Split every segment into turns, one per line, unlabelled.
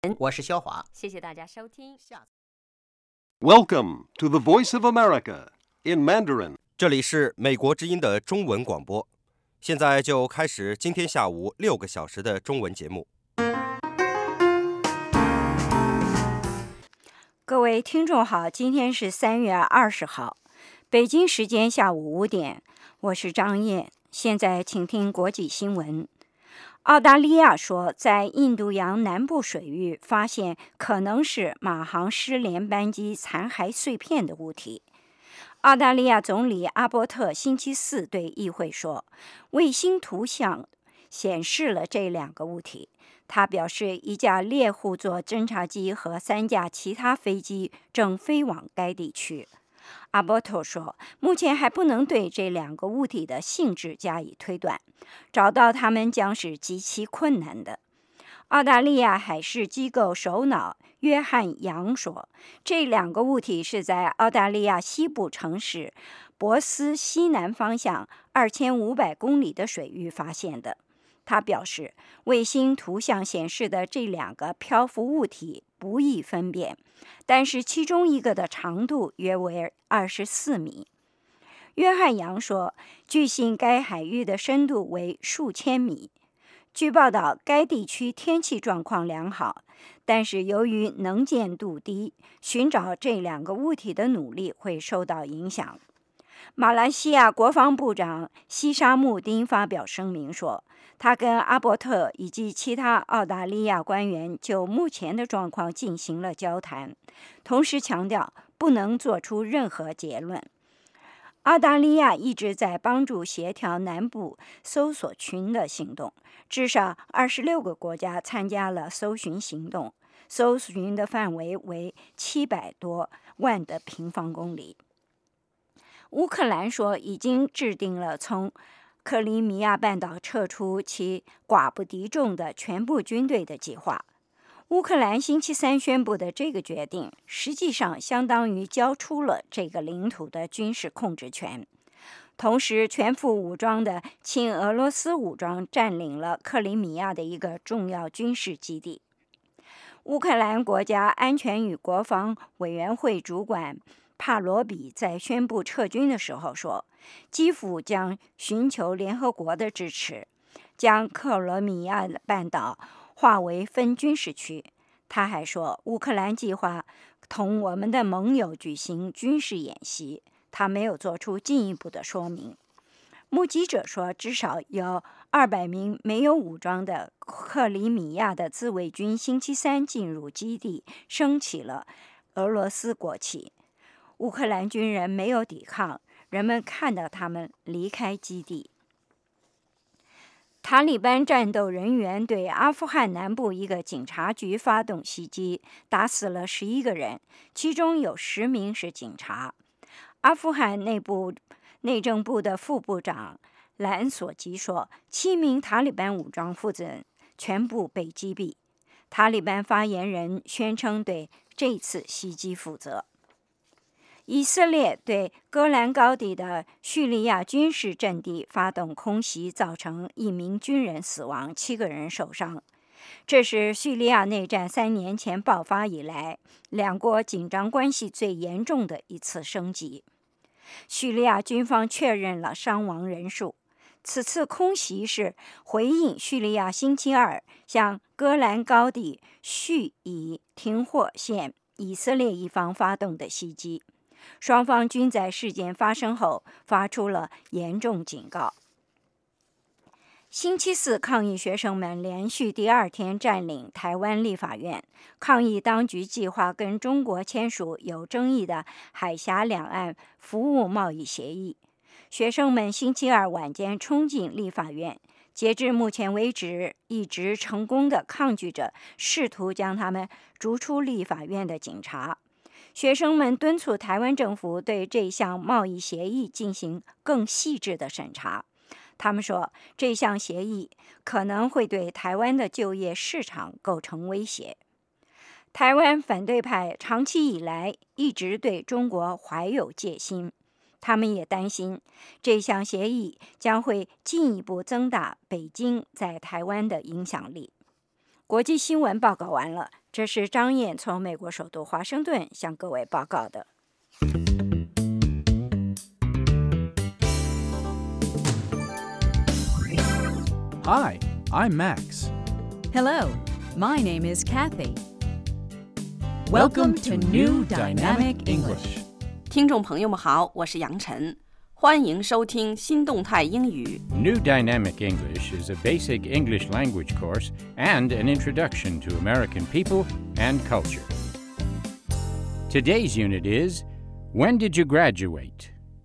我是肖华，
谢谢大家收听。
Welcome to the Voice of America in Mandarin.
这里是美国之音的中文广播，现在就开始今天下午6个小时的中文节目。
各位听众好，今天是3月20号，北京时间下午5点，我是张燕。现在请听国际新闻。澳大利亚说，在印度洋南部水域发现可能是马航失联班机残骸碎片的物体。澳大利亚总理阿伯特星期四对议会说，卫星图像显示了这2个物体。他表示，一架猎户座侦察机和3架其他飞机正飞往该地区。阿伯特说，目前还不能对这2个物体的性质加以推断，找到它们将是极其困难的。澳大利亚海事机构首脑约翰·杨说，这2个物体是在澳大利亚西部城市博斯西南方向2500公里的水域发现的。他表示，卫星图像显示的这2个漂浮物体不易分辨，但是其中一个的长度约为24米。约翰·杨说，据信该海域的深度为数千米。据报道，该地区天气状况良好，但是由于能见度低，寻找这2个物体的努力会受到影响。马来西亚国防部长西沙穆丁发表声明说，他跟阿伯特以及其他澳大利亚官员就目前的状况进行了交谈，同时强调不能做出任何结论。澳大利亚一直在帮助协调南部搜索群的行动，至少26个国家参加了搜寻行动，搜寻的范围为700多万的平方公里。乌克兰说，已经制定了从克里米亚半岛撤出其寡不敌众的全部军队的计划。乌克兰星期三宣布的这个决定，实际上相当于交出了这个领土的军事控制权。同时，全副武装的亲俄罗斯武装占领了克里米亚的一个重要军事基地。乌克兰国家安全与国防委员会主管帕罗比在宣布撤军的时候说，基辅将寻求联合国的支持，将克罗米亚半岛划为分军事区。他还说，乌克兰计划同我们的盟友举行军事演习，他没有做出进一步的说明。目击者说，至少有200名没有武装的克里米亚的自卫军星期三进入基地，升起了俄罗斯国旗。乌克兰军人没有抵抗，人们看到他们离开基地。塔利班战斗人员对阿富汗南部一个警察局发动袭击，打死了11个人，其中有10名是警察。阿富汗内政部的副部长兰索吉说，7名塔利班武装负责人全部被击毙。塔利班发言人宣称对这次袭击负责。以色列对戈兰高地的叙利亚军事阵地发动空袭，造成1名军人死亡，7个人受伤。这是叙利亚内战3年前爆发以来2国紧张关系最严重的一次升级。叙利亚军方确认了伤亡人数。此次空袭是回应叙利亚星期二向戈兰高地叙以停火线以色列一方发动的袭击。双方均在事件发生后发出了严重警告。星期四，抗议学生们连续第2天占领台湾立法院，抗议当局计划跟中国签署有争议的海峡两岸服务贸易协议。学生们星期二晚间冲进立法院，截至目前为止，一直成功的抗拒着试图将他们逐出立法院的警察。学生们敦促台湾政府对这项贸易协议进行更细致的审查。他们说，这项协议可能会对台湾的就业市场构成威胁。台湾反对派长期以来一直对中国怀有戒心，他们也担心这项协议将会进一步增大北京在台湾的影响力。 国际新闻报告完了，这是张燕从美国首都华盛顿向各位报告的。
Hi, I'm Max.
Hello, my name is Kathy. Welcome to New Dynamic English.
听众朋友们好，我是杨晨，欢迎收听新动态英语。
New Dynamic English is a basic English language course and an introduction to American people and culture. Today's unit is, When did you graduate?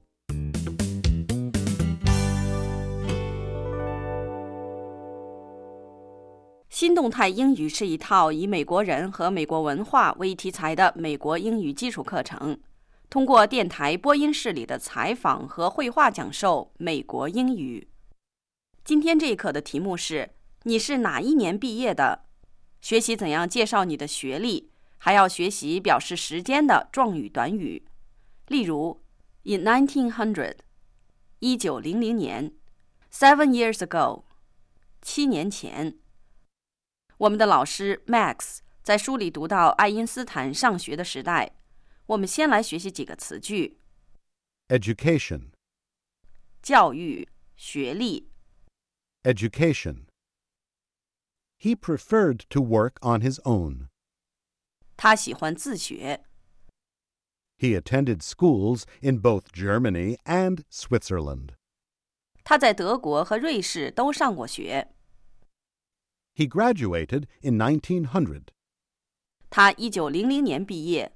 新动态英语是一套以美国人和美国文化为题材的美国英语基础课程，通过电台播音室里的采访和绘画讲授美国英语。今天这一课的题目是你是哪一年毕业的？学习怎样介绍你的学历，还要学习表示时间的状语短语。例如 In 1900 1900年 7 years ago 7年前。我们的老师 Max 在书里读到爱因斯坦上学的时代。我们先来学习几个词句。
Education.
教育、学历。
Education. He preferred to work on his own.
他喜欢自学。
He attended schools in both Germany and Switzerland.
他在德国和瑞士都上过学。
He graduated in 1900.
他1900年毕业。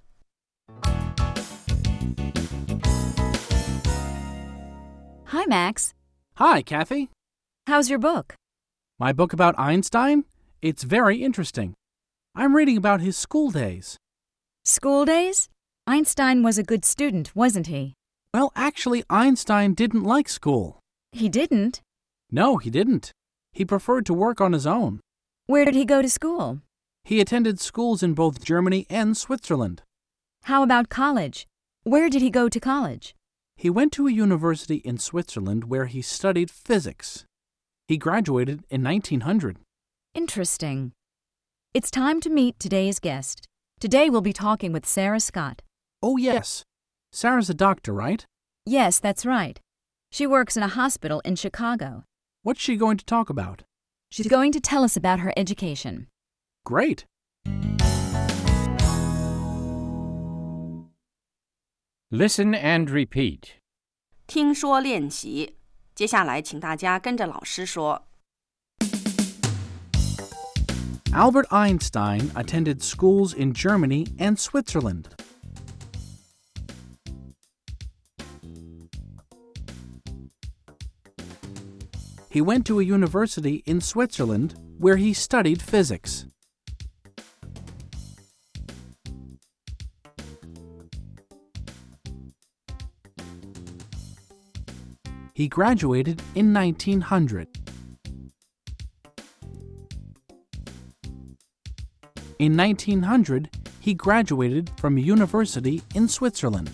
Hi, Max.
Hi, Kathy.
How's your book?
My book about Einstein? It's very interesting. I'm reading about his school days.
School days? Einstein was a good student, wasn't he?
Well, actually, Einstein didn't like school.
He didn't.
No, he didn't. He preferred to work on his own.
Where did he go to school?
He attended schools in both Germany and Switzerland.
How about college? Where did he go to college?
He went to a university in Switzerland where he studied physics. He graduated in 1900.
Interesting. It's time to meet today's guest. Today we'll be talking with Sarah Scott.
Oh, yes. Sarah's a doctor, right?
Yes, that's right. She works in a hospital in Chicago.
What's she going to talk about?
She's going to tell us about her education.
Great.
Listen and repeat.
听说练习。接下来请大家跟着老师说。
Albert Einstein attended schools in Germany and Switzerland. He went to a university in Switzerland where he studied physics. He graduated in 1900. In 1900, he graduated from a university in Switzerland.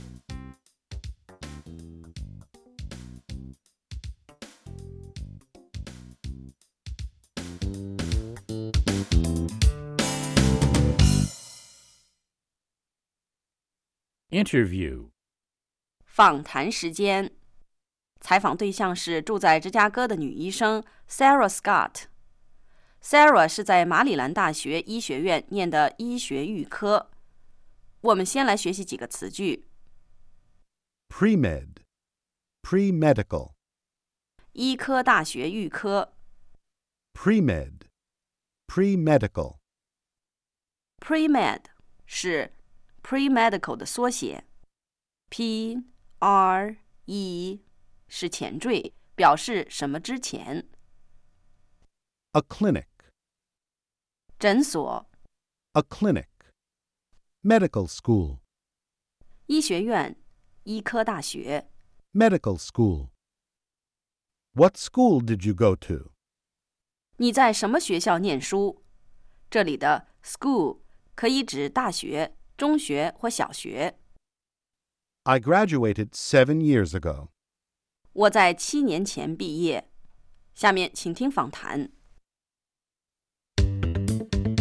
Interview.
访谈时间。采访对象是住在芝加哥的女医生 Sarah Scott。Sarah 是在马里兰大学医学院念的医学预科。我们先来学习几个词句。
Pre-med. Pre-medical.
医科大学预科。
Pre-med. Pre-medical.
Pre-med 是 pre-medical 的缩写。P-R-E 是前缀，表示什么之前。
A clinic.
诊所。
A clinic. Medical school.
医学院。医科大学。
Medical school. What school did you go to?
你在什么学校念书？这里的 school 可以指大学、中学或小学。
I graduated 7 years ago.
我在7年前毕业。下面请听访谈。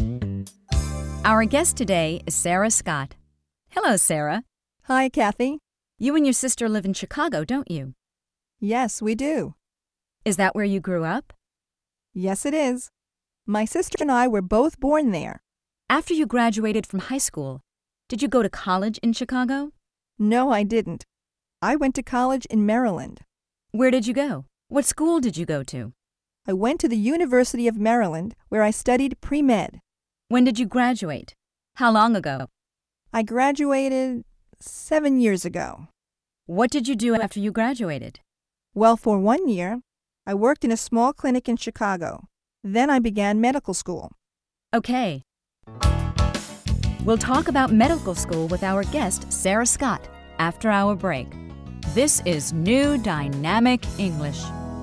Our guest today is Sarah Scott. Hello, Sarah.
Hi, Kathy.
You and your sister live in Chicago, don't you?
Yes, we do.
Is that where you grew up?
Yes, it is. My sister and I were both born there.
After you graduated from high school, did you go to college in Chicago?
No, I didn't. I went to college in Maryland.
Where did you go? What school did you go to?
I went to the University of Maryland, where I studied pre-med.
When did you graduate? How long ago?
I graduated 7 years ago.
What did you do after you graduated?
Well, for 1 year, I worked in a small clinic in Chicago. Then I began medical school.
Okay. We'll talk about medical school with our guest, Sarah Scott, after our break. This is New Dynamic English.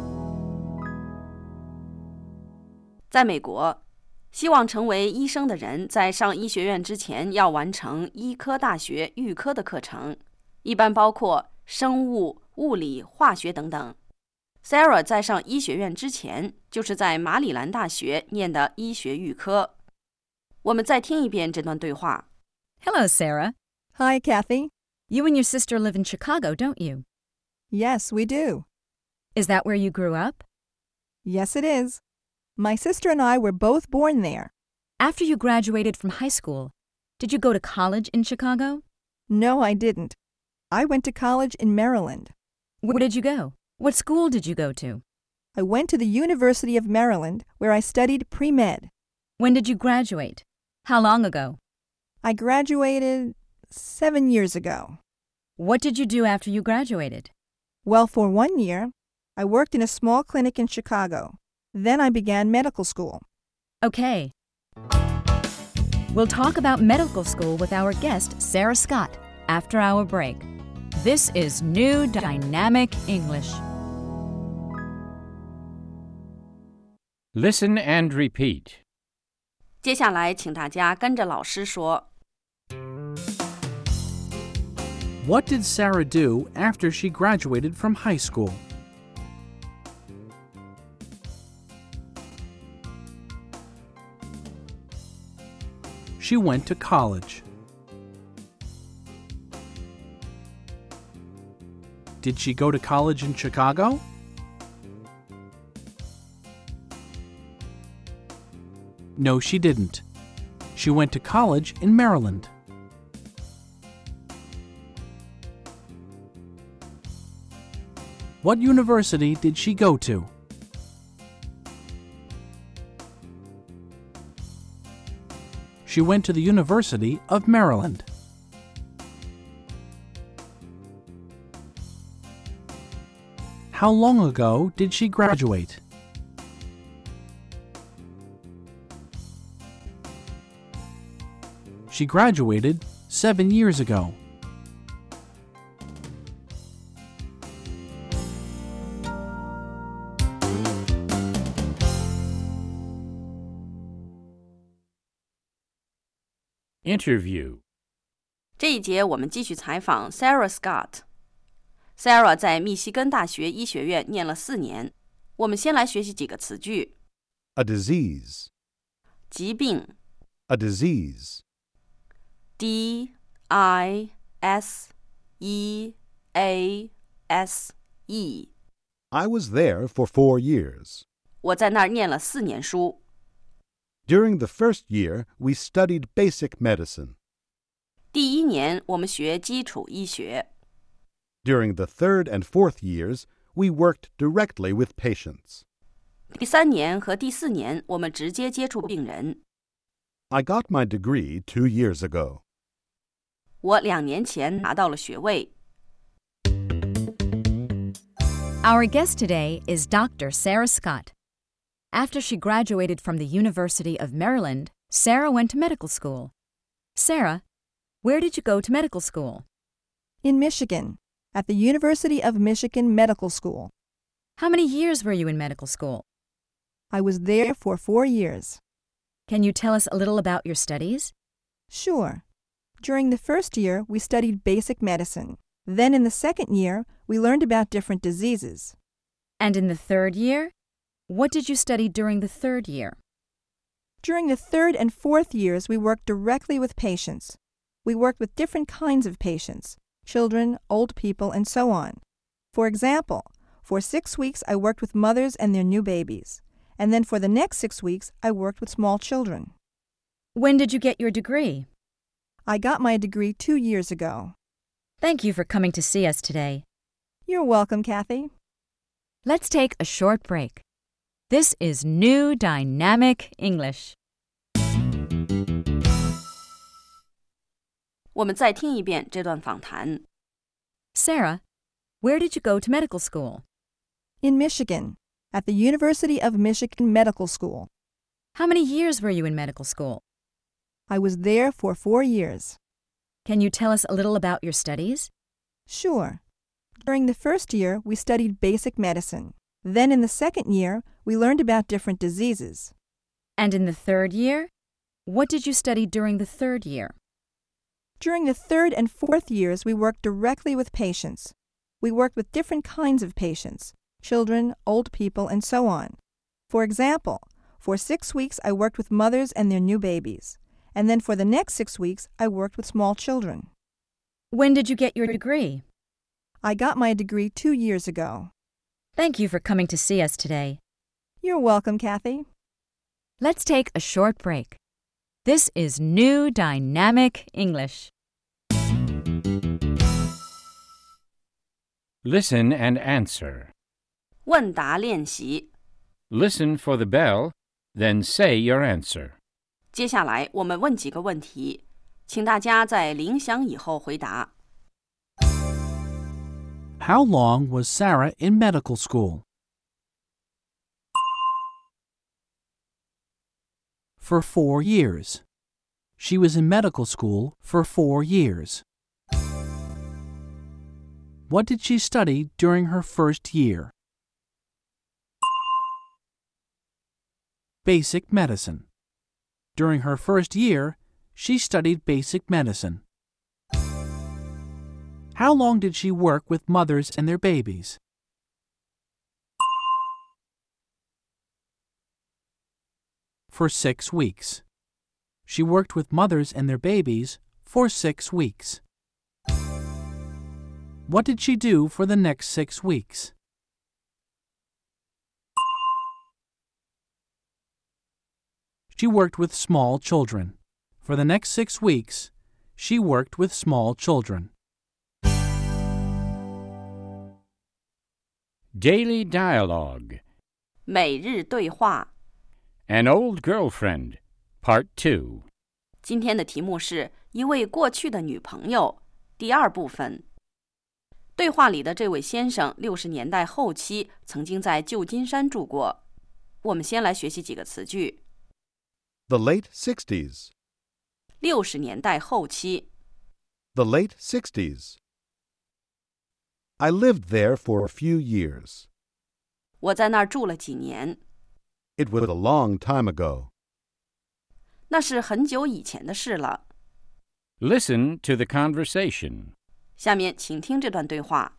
在美国，希望成为医生的人在上医学院之前要完成医科大学预科的课程，一般包括生物、物理、化学等等。Sarah 在上医学院之前，就是在马里兰大学念的医学预科。我们再听一遍这段对话。
Hello, Sarah.
Hi, Kathy.
You and your sister live in Chicago, don't you?
Yes, we do.
Is that where you grew up?
Yes, it is. My sister and I were both born there.
After you graduated from high school, did you go to college in Chicago?
No, I didn't. I went to college in Maryland.
Where did you go? What school did you go to?
I went to the University of Maryland, where I studied pre-med.
When did you graduate? How long ago?
I graduated 7 years ago.
What did you do after you graduated?
Well, for 1 year, I worked in a small clinic in Chicago. Then I began medical school.
Okay. We'll talk about medical school with our guest, Sarah Scott, after our break. This is New Dynamic English.
Listen and repeat.
接下来，请大家跟着老师说。
What did Sarah do after she graduated from high school? She went to college. Did she go to college in Chicago? No, she didn't. She went to college in Maryland. What university did she go to? She went to the University of Maryland. How long ago did she graduate? She graduated 7 years ago.
Interview.
这一节我们继续采访 Sarah Scott。Sarah 在密西根大学医学院念了4年。我们先来学习几个词句。
A disease.
疾病。
A disease.
D-I-S-E-A-S-E.
I was there for 4 years.
我在那儿念了4年书。
During the first year, we studied basic medicine.
第1年我们学基础医学。
During the third and fourth years, we worked directly with patients.
第3年和第4年我们直接接触病人。
I got my degree 2 years ago.
我2年前拿到了学位。
Our guest today is Dr. Sarah Scott. After she graduated from the University of Maryland, Sarah went to medical school. Sarah, where did you go to medical school?
In Michigan, at the University of Michigan Medical School.
How many years were you in medical school?
I was there for 4 years.
Can you tell us a little about your studies?
Sure. During the first year, we studied basic medicine. Then in the second year, we learned about different diseases.
And in the third year? What did you study during the third year?
During the third and fourth years, we worked directly with patients. We worked with different kinds of patients, children, old people, and so on. For example, for 6 weeks I worked with mothers and their new babies, and then for the next 6 weeks I worked with small children.
When did you get your degree?
I got my degree 2 years ago.
Thank you for coming to see us today.
You're welcome, Kathy.
Let's take a short break. This is New Dynamic English.
我们再听一遍这段访谈。
Sarah, where did you go to medical school?
In Michigan, at the University of Michigan Medical School.
How many years were you in medical school?
I was there for 4 years.
Can you tell us a little about your studies?
Sure. During the first year, we studied basic medicine. Then in the second year, we learned about different diseases.
And in the third year? What did you study during the third year?
During the third and fourth years, we worked directly with patients. We worked with different kinds of patients, children, old people, and so on. For example, for 6 weeks I worked with mothers and their new babies, and then for the next 6 weeks I worked with small children.
When did you get your degree?
I got my degree 2 years ago.
Thank you for coming to see us today.
You're welcome, Kathy.
Let's take a short break. This is New Dynamic English.
Listen and answer.
问答练习。
Listen for the bell, then say your answer.
接下来我们问几个问题，请大家在铃响以后回答。
How long was Sarah in medical school? For 4 years. She was in medical school for 4 years. What did she study during her first year? Basic medicine. During her first year, she studied basic medicine. How long did she work with mothers and their babies? For 6 weeks. She worked with mothers and their babies for 6 weeks. What did she do for the next 6 weeks? She worked with small children. For the next 6 weeks, she worked with small children.
Daily dialogue.
每日对话。
An old girlfriend. Part 2.
今天的题目是一位过去的女朋友，第二部分。对话里的这位先生60年代后期曾经在旧金山住过。我们先来学习几个词句。
The late 60s.
60年代后期。
The late 60s. I lived there for a few years.
我在那儿住了几年。
It was a long time ago.
那是很久以前的事了。
Listen to the conversation.
下面请听这段对话。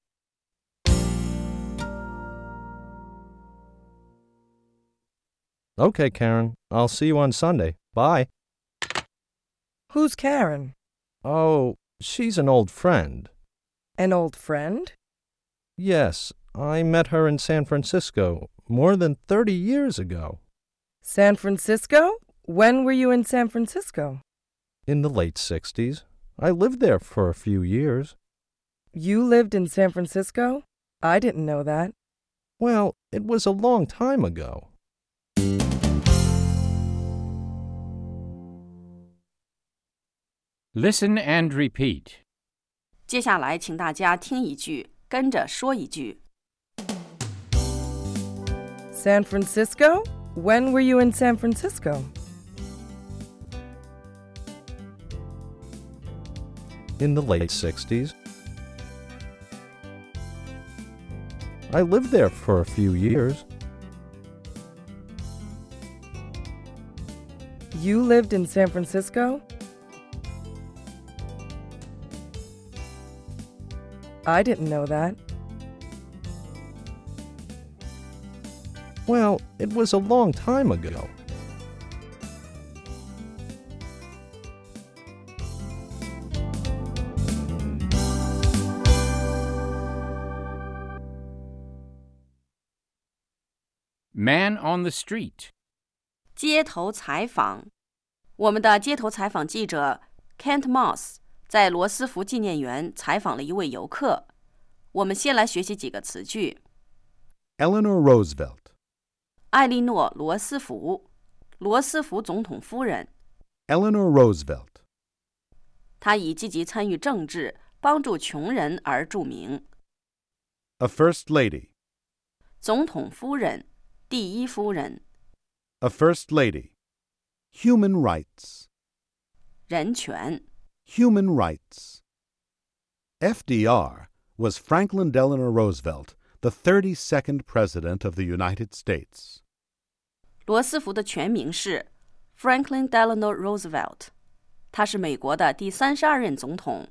Okay, Karen. I'll see you on Sunday. Bye.
Who's Karen?
Oh, she's an old friend.
An old friend?
Yes, I met her in San Francisco more than 30 years ago.
San Francisco? When were you in San Francisco?
In the late 60s. I lived there for a few years.
You lived in San Francisco? I didn't know that.
Well, it was a long time ago.
Listen and repeat.
接下来请大家听一句，跟着说一句。
San Francisco? When were you in San Francisco?
In the late 60s. I lived there for a few years.
You lived in San Francisco? I didn't know that.
Well, it was a long time ago.
Man on the street.
街头采访。我们的街头采访记者 Kent Moss 在罗斯福纪念园采访了一位游客。我们先来学习几个词句。
Eleanor Roosevelt.
艾莉诺·罗斯福，罗斯福总统夫人。
Eleanor Roosevelt.
她以积极参与政治、帮助穷人而著名。
A first lady.
总统夫人，第一夫人。
A first lady. Human rights.
人权。
Human rights. FDR was Franklin Delano Roosevelt, the 32nd President of the United States.
罗斯福的全名是 Franklin Delano Roosevelt， 他是美国的第32任总统。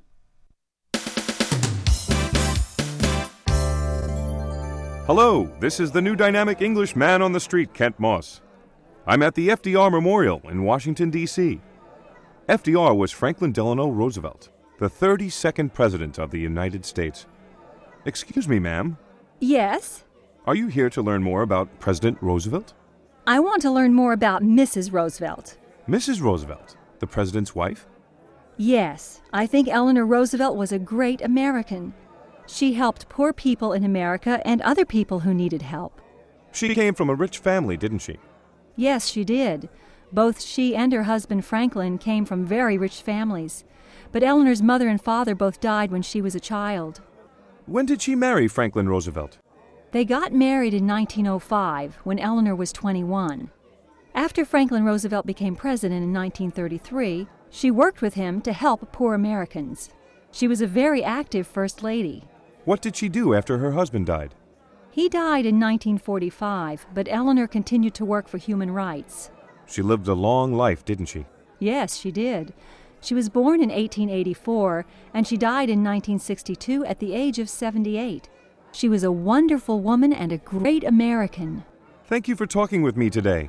Hello, this is the new dynamic English man on the street, Kent Moss. I'm at the FDR Memorial in Washington, D.C. FDR was Franklin Delano Roosevelt, the 32nd President of the United States. Excuse me, ma'am.
Yes?
Are you here to learn more about President Roosevelt?
I want to learn more about Mrs. Roosevelt.
Mrs. Roosevelt, the president's wife?
Yes, I think Eleanor Roosevelt was a great American. She helped poor people in America and other people who needed help.
She came from a rich family, didn't she?
Yes, she did. Both she and her husband Franklin came from very rich families. But Eleanor's mother and father both died when she was a child.
When did she marry Franklin Roosevelt?
They got married in 1905, when Eleanor was 21. After Franklin Roosevelt became president in 1933, she worked with him to help poor Americans. She was a very active First Lady.
What did she do after her husband died?
He died in 1945, but Eleanor continued to work for human rights.
She lived a long life, didn't she?
Yes, she did. She was born in 1884, and she died in 1962 at the age of 78. She was a wonderful woman and a great American.
Thank you for talking with me today.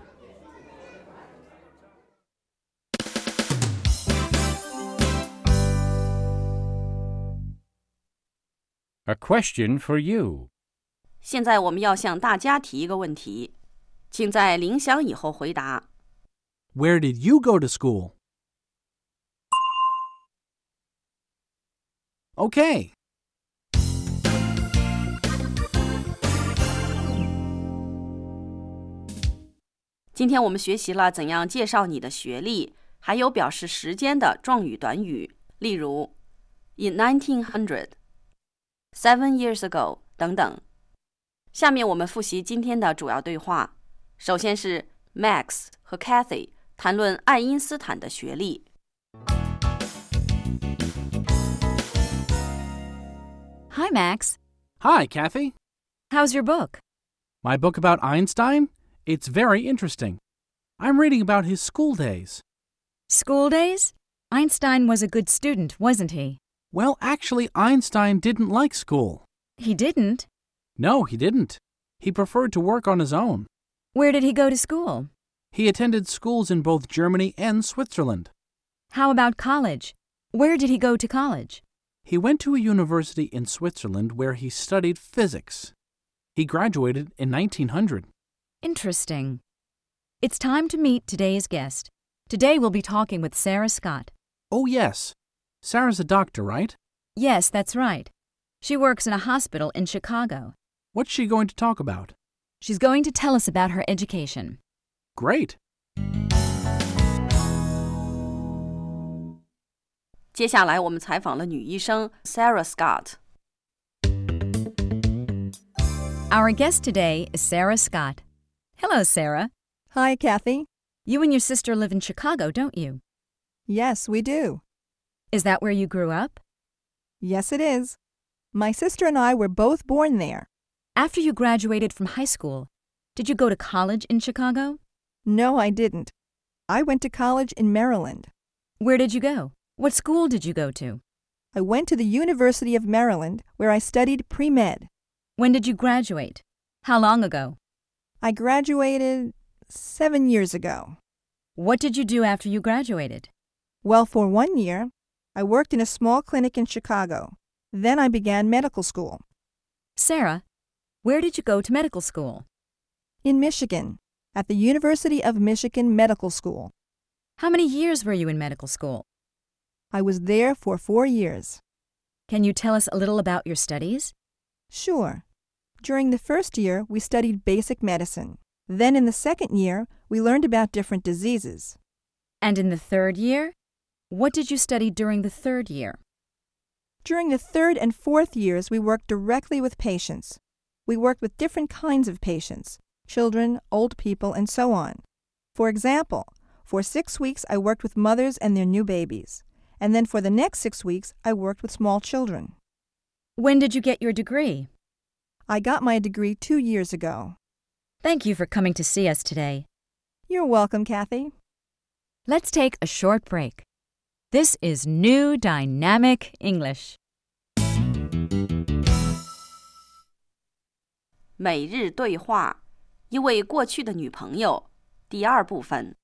A question for you.
现在我们要向大家提一个问题，请在铃响以后回答。
Where did you go to school? Okay.
今天我们学习了怎样介绍你的学历，还有表示时间的状语短语，例如 in 1900, 7 years ago 等等。下面我们复习今天的主要对话。首先是 Max 和 Kathy 谈论爱因斯坦的学历。
Hi, Max.
Hi, Kathy.
How's your book?
My book about Einstein? It's very interesting. I'm reading about his school days.
School days? Einstein was a good student, wasn't he?
Well, actually, Einstein didn't like school.
He didn't?
No, he didn't. He preferred to work on his own.
Where did he go to school?
He attended schools in both Germany and Switzerland.
How about college? Where did he go to college?
He went to a university in Switzerland where he studied physics. He graduated in 1900.
Interesting. It's time to meet today's guest. Today we'll be talking with Sarah Scott.
Oh, yes. Sarah's a doctor, right?
Yes, that's right. She works in a hospital in Chicago.
What's she going to talk about?
She's going to tell us about her education.
Great.
接下来我们采访了女医生 Sarah Scott.
Our guest today is Sarah Scott. Hello, Sarah.
Hi, Kathy.
You and your sister live in Chicago, don't you?
Yes, we do.
Is that where you grew up?
Yes, it is. My sister and I were both born there.
After you graduated from high school, did you go to college in Chicago?
No, I didn't. I went to college in Maryland.
Where did you go? What school did you go to?
I went to the University of Maryland, where I studied pre-med.
When did you graduate? How long ago?
I graduated 7 years ago.
What did you do after you graduated?
Well, for 1 year, I worked in a small clinic in Chicago. Then I began medical school.
Sarah, where did you go to medical school?
In Michigan, at the University of Michigan Medical School.
How many years were you in medical school?
I was there for 4 years.
Can you tell us a little about your studies?
Sure. During the first year, we studied basic medicine. Then in the second year, we learned about different diseases.
And in the third year? What did you study during the third year?
During the third and fourth years, we worked directly with patients. We worked with different kinds of patients, children, old people, and so on. For example, for 6 weeks, I worked with mothers and their new babies. And then for the next 6 weeks, I worked with small children.
When did you get your degree?
I got my degree 2 years ago.
Thank you for coming to see us today.
You're welcome, Kathy.
Let's take a short break. This is New Dynamic English.
每日对话，一位过去的女朋友，第二部分。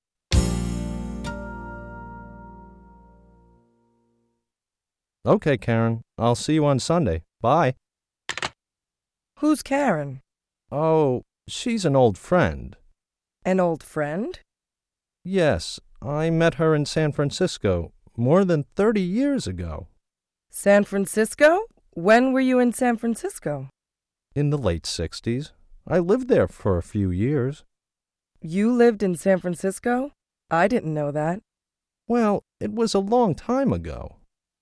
Okay, Karen. I'll see you on Sunday. Bye.
Who's Karen?
Oh, she's an old friend.
An old friend?
Yes, I met her in San Francisco more than 30 years ago.
San Francisco? When were you in San Francisco?
In the late 60s. I lived there for a few years.
You lived in San Francisco? I didn't know that.
Well, it was a long time ago.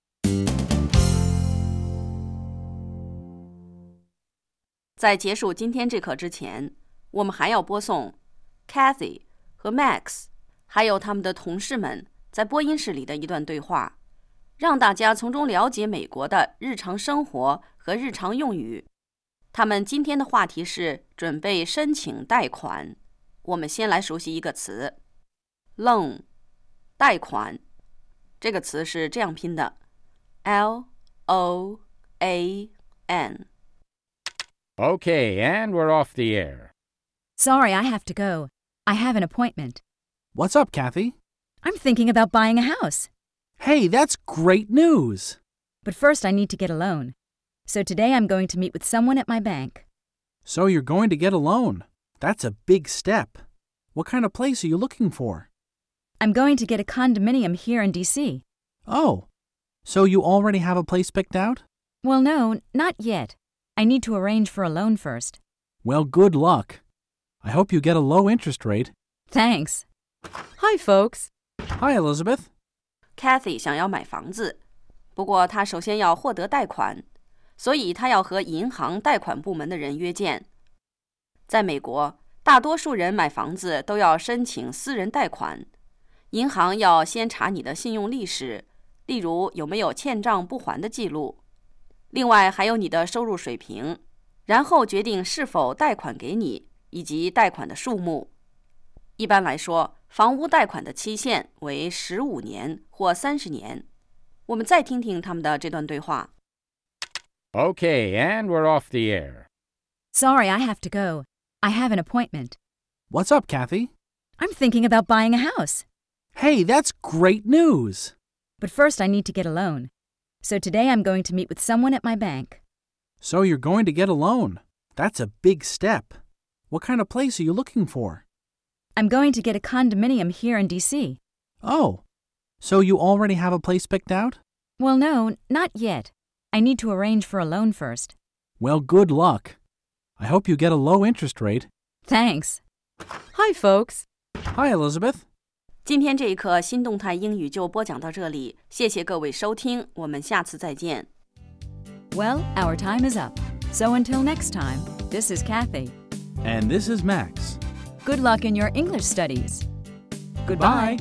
在结束今天这课之前，我们还要播送 Kathy 和 Max 还有他们的同事们在播音室里的一段对话，让大家从中了解美国的日常生活和日常用语。他们今天的话题是准备申请贷款。我们先来熟悉一个词 loan 贷款，这个词是这样拼的 L-O-A-N。
Okay, and we're off the air.
Sorry, I have to go. I have an appointment.
What's up, Kathy?
I'm thinking about buying a house.
Hey, that's great news.
But first I need to get a loan. So today I'm going to meet with someone at my bank.
So you're going to get a loan. That's a big step. What kind of place are you looking for?
I'm going to get a condominium here in D.C.
Oh, so you already have a place picked out?
Well, no, not yet. I need to arrange for a loan first.
Well, good luck. I hope you get a low interest rate.
Thanks.
Hi, folks.
Hi, Elizabeth.
Kathy 想要买房子，不过她首先要获得贷款，所以她要和银行贷款部门的人约见。在美国，大多数人买房子都要申请私人贷款，银行要先查你的信用历史，例如有没有欠账不还的记录，另外还有你的收入水平，然后决定是否贷款给你，以及贷款的数目。一般来说，房屋贷款的期限为15年或30年。我们再听听他们的这段对话。
Okay, and we're off the air.
Sorry, I have to go. I have an appointment.
What's up, Kathy?
I'm thinking about buying a house.
Hey, that's great news.
But first I need to get a loan. So today I'm going to meet with someone at my bank.
So you're going to get a loan. That's a big step. What kind of place are you looking for?
I'm going to get a condominium here in D.C.
Oh, so you already have a place picked out?
Well, no, not yet. I need to arrange for a loan first.
Well, good luck. I hope you get a low interest rate.
Thanks.
Hi, folks.
Hi, Elizabeth.
今天这一课新动态英语就播讲到这里，谢谢各位收听，我们下次再见。
Well, our time is up. So until next time, this is Kathy.
And this is Max.
Good luck in your English studies. Goodbye.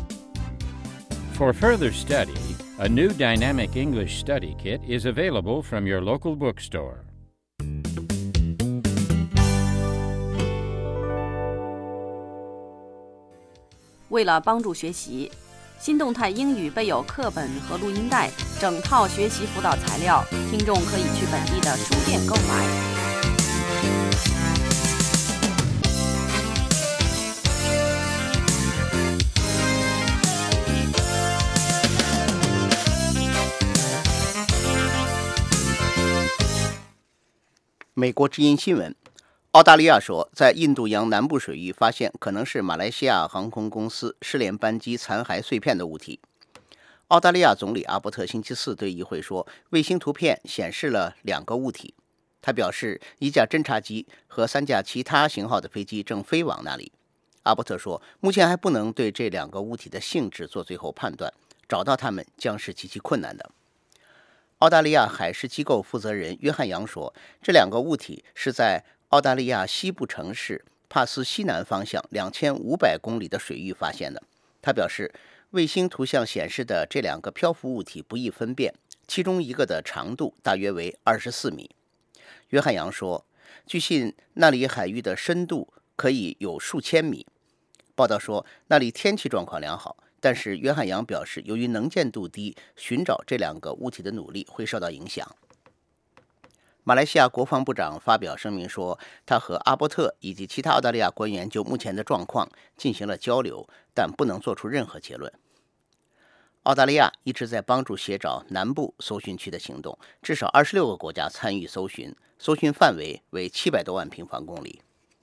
For further study, a new Dynamic English Study Kit is available from your local bookstore.
为了帮助学习，新动态英语备有课本和录音带，整套学习辅导材料，听众可以去本地的书店购买。
美国之音新闻澳大利亚说，在印度洋南部水域发现可能是马来西亚航空公司失联班机残骸碎片的物体。澳大利亚总理阿伯特星期四对议会说，卫星图片显示了2个物体。他表示，1架侦察机和3架其他型号的飞机正飞往那里。阿伯特说，目前还不能对这2个物体的性质做最后判断，找到它们将是极其困难的。澳大利亚海事机构负责人约翰杨说，这2个物体是在澳大利亚西部城市帕斯西南方向2500公里的水域发现的。他表示，卫星图像显示的这2个漂浮物体不易分辨，其中一个的长度大约为24米。约翰杨说，据信那里海域的深度可以有数千米。报道说，那里天气状况良好，但是约翰杨表示，由于能见度低，寻找这2个物体的努力会受到影响。马来西亚国防部长发表声明说，他和阿伯特以及其他澳大利亚官员就目前的状况进行了交流，但不能做出任何结论。澳大利亚一直在帮助协找南部搜寻区的行动，至少26个国家参与搜寻，搜寻范围为700多万平方公里。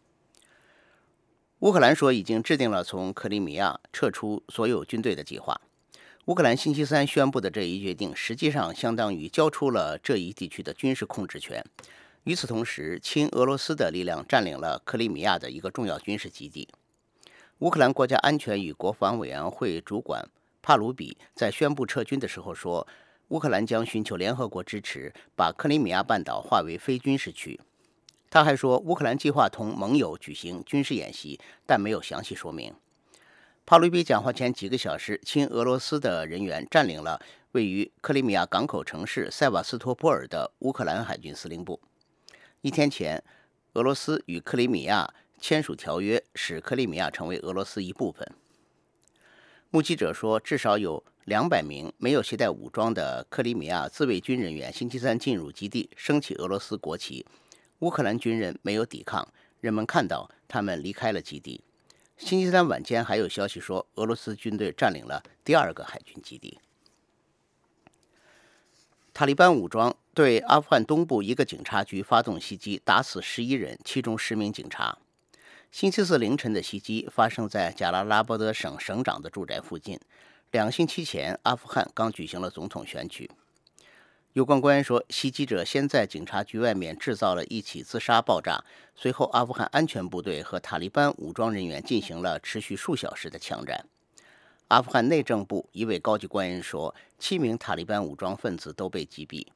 乌克兰说已经制定了从克里米亚撤出所有军队的计划。乌克兰星期三宣布的这一决定，实际上相当于交出了这一地区的军事控制权。与此同时，亲俄罗斯的力量占领了克里米亚的一个重要军事基地。乌克兰国家安全与国防委员会主管帕鲁比在宣布撤军的时候说，乌克兰将寻求联合国支持，把克里米亚半岛划为非军事区。他还说，乌克兰计划同盟友举行军事演习，但没有详细说明。帕鲁比讲话前几个小时，亲俄罗斯的人员占领了位于克里米亚港口城市塞瓦斯托波尔的乌克兰海军司令部。1天前，俄罗斯与克里米亚签署条约，使克里米亚成为俄罗斯一部分。目击者说，至少有200名没有携带武装的克里米亚自卫军人员星期三进入基地，升起俄罗斯国旗。乌克兰军人没有抵抗，人们看到他们离开了基地。星期三晚间还有消息说，俄罗斯军队占领了第2个海军基地。塔利班武装对阿富汗东部一个警察局发动袭击，打死11人，其中10名警察。星期四凌晨的袭击发生在贾拉拉伯德省省长的住宅附近。2星期前，阿富汗刚举行了总统选举。有关官员说，袭击者先在警察局外面制造了一起自杀爆炸，随后阿富汗安全部队和塔利班武装人员进行了持续数小时的枪战。阿富汗内政部一位高级官员说，7名塔利班武装分子都被击毙。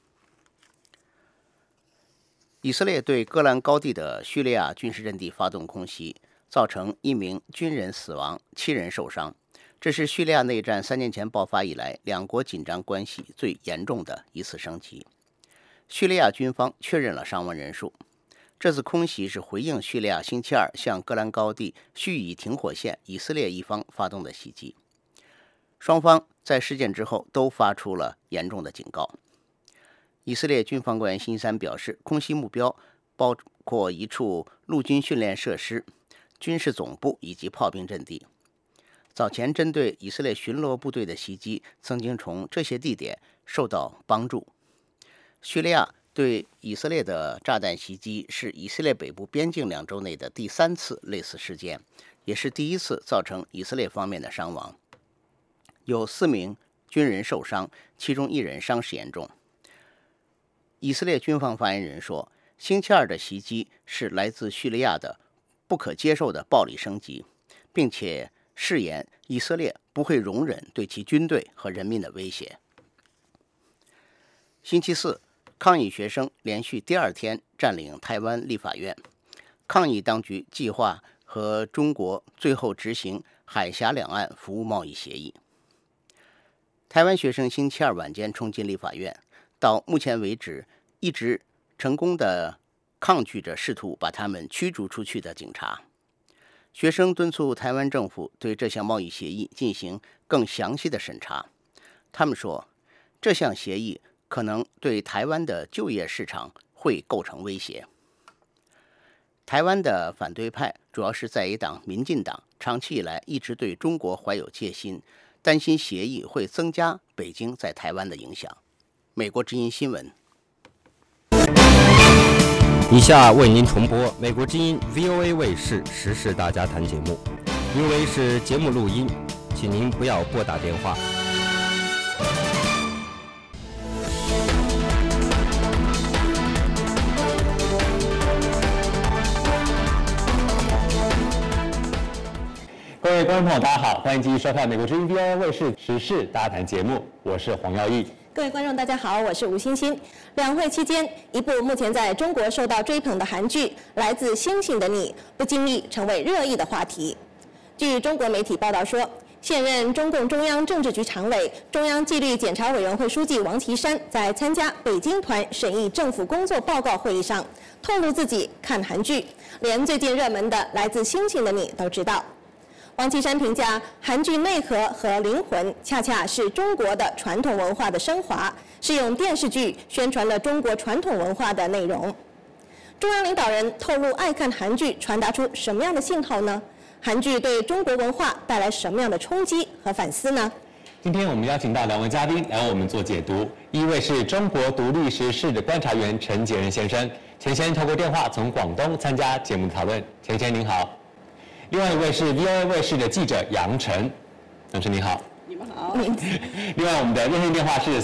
以色列对戈兰高地的叙利亚军事阵地发动空袭，造成1名军人死亡，7人受伤。这是叙利亚内战3年前爆发以来2国紧张关系最严重的一次升级。叙利亚军方确认了伤亡人数。这次空袭是回应叙利亚星期二向戈兰高地蓄意停火线以色列一方发动的袭击。双方在事件之后都发出了严重的警告。以色列军方官员星期三表示，空袭目标包括一处陆军训练设施、军事总部以及炮兵阵地。早前针对以色列巡逻部队的袭击曾经从这些地点受到帮助。叙利亚对以色列的炸弹袭击是以色列北部边境2周内的第3次类似事件，也是第1次造成以色列方面的伤亡。有4名军人受伤，其中1人伤势严重。以色列军方发言人说，星期二的袭击是来自叙利亚的不可接受的暴力升级，并且誓言以色列不会容忍对其军队和人民的威胁。星期四，抗议学生连续第2天占领台湾立法院，抗议当局计划和中国最后执行海峡两岸服务贸易协议。台湾学生星期二晚间冲进立法院，到目前为止一直成功地抗拒着试图把他们驱逐出去的警察。学生敦促台湾政府对这项贸易协议进行更详细的审查。他们说，这项协议可能对台湾的就业市场会构成威胁。台湾的反对派主要是在野党民进党，长期以来一直对中国怀有戒心，担心协议会增加北京在台湾的影响。美国之音新闻。
以下为您重播美国之音 VOA 卫视时事大家谈节目，因为是节目录音，请您不要拨打电话。
各位观众朋友，大家好，欢迎继续收看美国之音 VOA 卫视时事大家谈节目，我是黄耀义。
各位观众，大家好，我是吴欣欣。两会期间，一部目前在中国受到追捧的韩剧《来自星星的你》不经意成为热议的话题。据中国媒体报道说，现任中共中央政治局常委、中央纪律检查委员会书记王岐山在参加北京团审议政府工作报告会议上，透露自己看韩剧，连最近热门的《来自星星的你》都知道。王岐山评价，韩剧内核和灵魂恰恰是中国的传统文化的升华，是用电视剧宣传了中国传统文化的内容。中央领导人透露爱看韩剧传达出什么样的信号呢？韩剧对中国文化带来什么样的冲击和反思呢？
今天我们邀请到两位嘉宾来为我们做解读，一位是中国独立时事的观察员陈杰仁先生，钱先透过电话从广东参加节目讨论，钱先您好。另外一位是 VOA 卫视的记者杨晨，杨晨你好。
你们好。
另外我们的热线电话是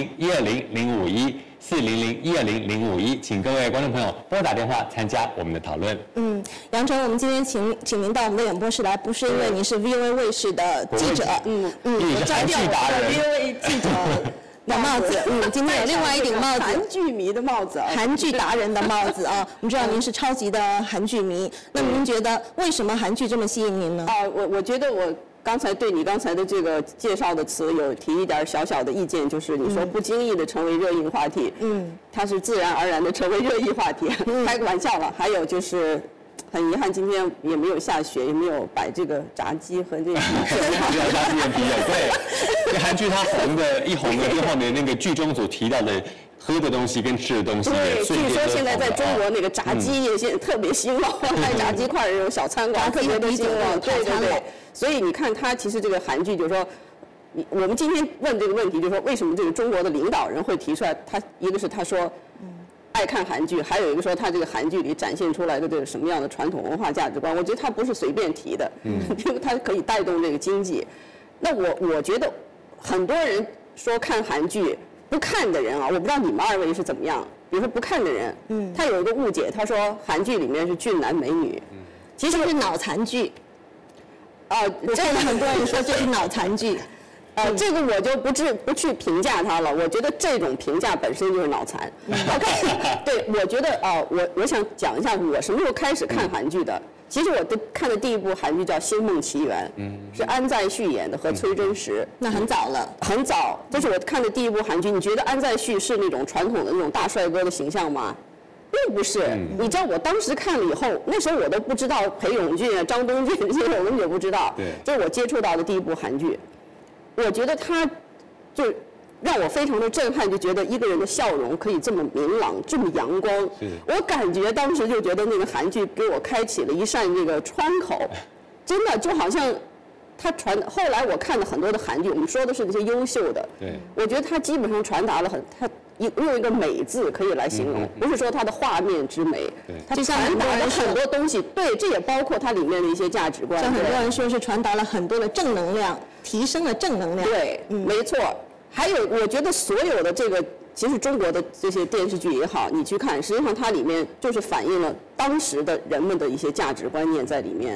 400-120-051。400-120-051，请各位观众朋友拨打电话参加我们的讨论。
杨晨，我们今天请您到我们的演播室来，不是因为您是 VOA 卫视的记者，
你是韩剧达人
，VOA 记者
的帽子，今天有另外一顶帽子，
韩剧迷的帽子，
韩剧达人的帽子啊。我们知道您是超级的韩剧迷，那么您觉得为什么韩剧这么吸引您呢？
我觉得我刚才对你刚才的这个介绍的词有提一点小小的意见，就是你说不经意的成为热议话题，它是自然而然的成为热议话题，开个玩笑了。还有就是很遗憾今天也没有下雪，也没有摆这个炸鸡和这个啤酒，
没有炸鸡和啤酒，对，因为韩剧它红了之后呢，那个剧中所提到的喝的东西跟吃的东西，
对，据说现在在中国那个炸鸡业现在特别兴旺，卖炸鸡块的那种小餐馆特别的兴旺，对。所以你看，它其实这个韩剧就是说，我们今天问这个问题，就是说为什么这个中国的领导人会提出来？他一个是他说爱看韩剧，还有一个说他这个韩剧里展现出来的这个什么样的传统文化价值观，我觉得他不是随便提的，因为他可以带动这个经济。那我觉得很多人说看韩剧不看的人啊，我不知道你们二位是怎么样。比如说不看的人，他有一个误解，他说韩剧里面是俊男美女，
其实是脑残剧。我看到很多人说这是脑残剧，
这个我就不去评价他了。我觉得这种评价本身就是脑残。OK， 对，我觉得我想讲一下我什么时候开始看韩剧的。其实我看的第一部韩剧叫《星梦奇缘》，是安在旭演的和崔真实。
那很早了，
很早。这是我看的第一部韩剧。你觉得安在旭是那种传统的那种大帅哥的形象吗？并不是，你知道我当时看了以后，那时候我都不知道裴勇俊啊、张东俊这些我根本不知道。
对，
这是我接触到的第一部韩剧。我觉得他就让我非常的震撼，就觉得一个人的笑容可以这么明朗、这么阳光。我感觉当时就觉得那个韩剧给我开启了一扇这个窗口，真的就好像他后来我看了很多的韩剧，我们说的是那些优秀的。
对，
我觉得他基本上传达了用一个美字可以来形容，不是说它的画面之美，它传达了很多东西。对，这也包括它里面的一些价值观。
像很多人说是传达了很多的正能量，提升了正能量。
对，没错。还有，我觉得所有的这个，其实中国的这些电视剧也好，你去看，实际上它里面就是反映了当时的人们的一些价值观念在里面。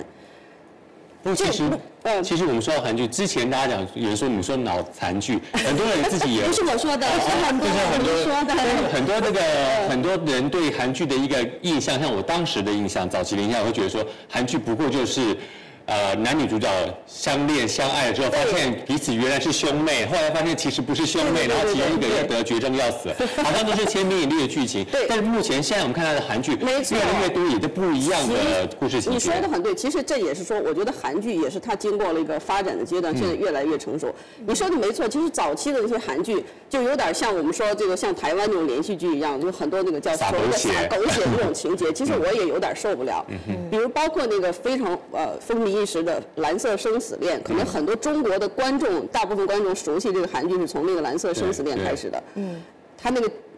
其实我们说到韩剧之前，大家讲有人说你说脑残剧，很多人自己也
不是我说的，是很多人说的。
很多人对韩剧的一个印象，像我当时的印象，早期的印象，我会觉得说韩剧不过就是男女主角相恋相爱了之后，发现彼此原来是兄妹，后来发现其实不是兄妹，然后其中一个也得绝症要死，好像都是千篇一律的剧情。但是目前现在我们看到的韩剧，越来越多也都不一样的故事情节。
你说的很对，其实这也是说，我觉得韩剧也是它经过了一个发展的阶段，现在越来越成熟。你说的没错，其实早期的那些韩剧就有点像我们说这个像台湾那种连续剧一样，就很多那个叫所谓的撒狗血这种情节，其实我也有点受不了。比如包括那个非常风靡一时的《蓝色生死恋》，可能很多中国的观众，大部分观众熟悉这个韩剧是从那个《蓝色生死恋》开始的。他那个